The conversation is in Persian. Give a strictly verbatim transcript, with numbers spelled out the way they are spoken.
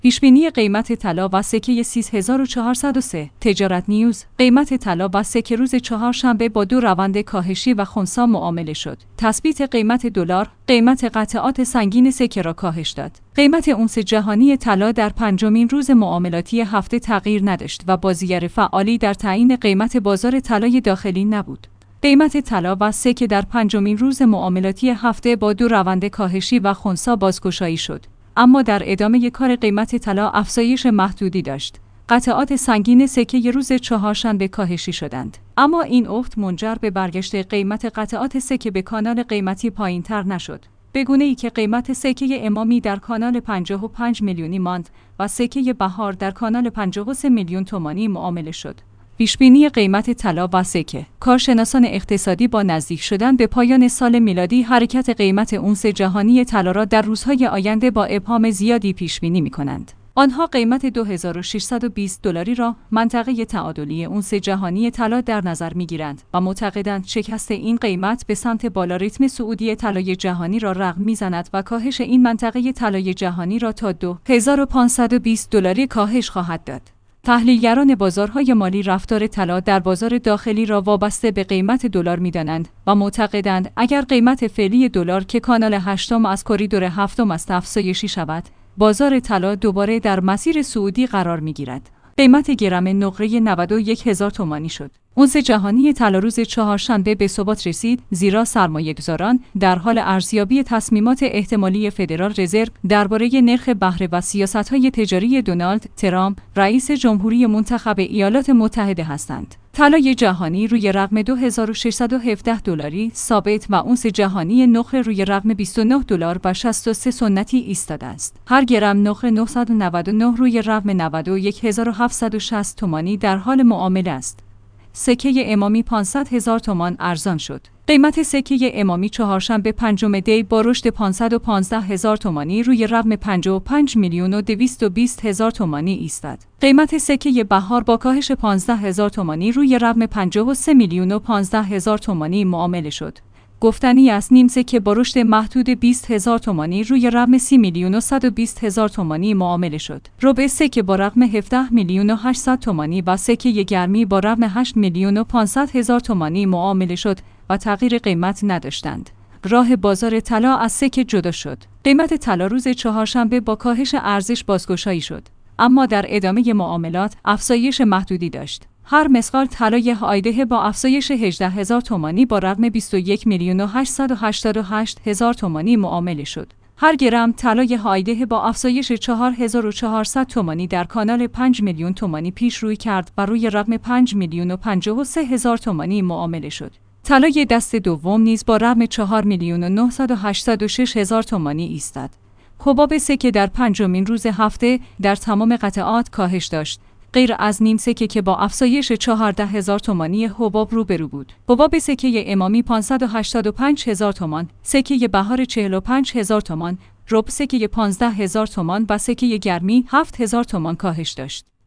پیشبینی قیمت طلا و سکه سیصد هزار و چهارصد و سه. تجارت نیوز: قیمت طلا و سکه روز چهارشنبه با دو روند کاهشی و خنثی معامله شد. تثبیت قیمت دلار، قیمت قطعات سنگین سکه را کاهش داد. قیمت اونس جهانی طلا در پنجمین روز معاملاتی هفته تغییر نداشت و بازیگر فعالی در تعیین قیمت بازار طلای داخلی نبود. قیمت طلا و سکه در پنجمین روز معاملاتی هفته با دو روند کاهشی و خنثی بازگشایی شد. اما در ادامه کار قیمت طلا افزایش محدودی داشت. قطعات سنگین سکه روز چهارشنبه کاهشی شدند. اما این افت منجر به برگشت قیمت قطعات سکه به کانال قیمتی پایین‌تر نشد. به گونه‌ای که قیمت سکه امامی در کانال پنجاه و پنج میلیونی ماند و سکه بهار در کانال پنجاه و سه میلیون تومانی معامله شد. پیشبینی قیمت طلا و سکه: کارشناسان اقتصادی با نزدیک شدن به پایان سال میلادی حرکت قیمت اونس جهانی طلا را در روزهای آینده با ابهام زیادی پیشبینی می‌کنند. آنها قیمت دو هزار و ششصد و بیست دلاری را منطقه تعادلی اونس جهانی طلا در نظر می‌گیرند و معتقدند شکست این قیمت به سمت بالا ریتم صعودی طلای جهانی را رقم می‌زند و کاهش این منطقه طلای جهانی را تا دو هزار و پانصد و بیست دلاری کاهش خواهد داد. تحلیلگران بازارهای مالی رفتار طلا در بازار داخلی را وابسته به قیمت دلار می‌دانند و معتقدند اگر قیمت فعلی دلار که کانال هشتم از کریدور هفتم است افزایشی شود، بازار طلا دوباره در مسیر صعودی قرار می‌گیرد. قیمت گرم نقره نود و یک هزار تومانی شد. اونس جهانی طلا روز چهارشنبه به ثبات رسید، زیرا سرمایه‌گذاران در حال ارزیابی تصمیمات احتمالی فدرال رزرو درباره نرخ بهره و سیاست‌های تجاری دونالد ترامپ، رئیس جمهوری منتخب ایالات متحده هستند. طلای جهانی روی رقم دو هزار و ششصد و هفده دلاری ثابت و اونس جهانی نقره روی رقم بیست و نه دلار و شصت و سه سنتی ایستاده است. هر گرم نقره نهصد و نود و نه روی رقم نود و یک هزار و هفتصد و شصت تومانی در حال معامله است. سکه امامی پانصد هزار تومان ارزان شد. قیمت سکه امامی چهارشنبه پنجم دی با رشد پانصد و پانزده هزار تومانی روی رقم پنجاه و پنج میلیون و دویست و بیست هزار تومانی ایستاد. قیمت سکه بهار با کاهش پانزده هزار تومانی روی رقم پنجاه و سه میلیون و پانزده هزار تومانی معامله شد. گفتنی است نیم سکه با رشد محدود بیست هزار تومانی روی رقم سی میلیون و صد و بیست هزار تومانی معامله شد. ربع سکه با رقم هفده میلیون و هشتصد تومانی و سکه گرمی با رقم هشت میلیون و پانصد هزار تومانی معامله شد و تغییر قیمت نداشتند. راه بازار طلا از سکه جدا شد. قیمت طلا روز چهارشنبه با کاهش ارزش بازگشایی شد، اما در ادامه معاملات افزایش محدودی داشت. هر مسقال طلای هایده با افزایش هجده هزار تومانی با رقم بیست و یک میلیون و هشتصد و هشتاد و هشت هزار تومانی معامله شد. هر گرم طلای هایده با افزایش چهار هزار و چهارصد تومانی در کانال پنج میلیون تومانی پیش روی کرد و روی رقم پنج میلیون و پنجاه و سه هزار تومانی معامله شد. طلای دست دوم نیز با رقم چهار میلیون و نهصد و هشتاد و شش هزار تومانی ایستاد. حباب سکه در پنجمین روز هفته در تمام قطعات کاهش داشت، غیر از نیم سکه که با افزایش چهارده هزار تومانی حباب روبرو بود. حباب سکه امامی پانصد و هشتاد و پنج هزار تومان، سکه بهار چهل و پنج هزار تومان، ربع سکه پانزده هزار تومان و سکه گرمی هفت هزار تومان کاهش داشت.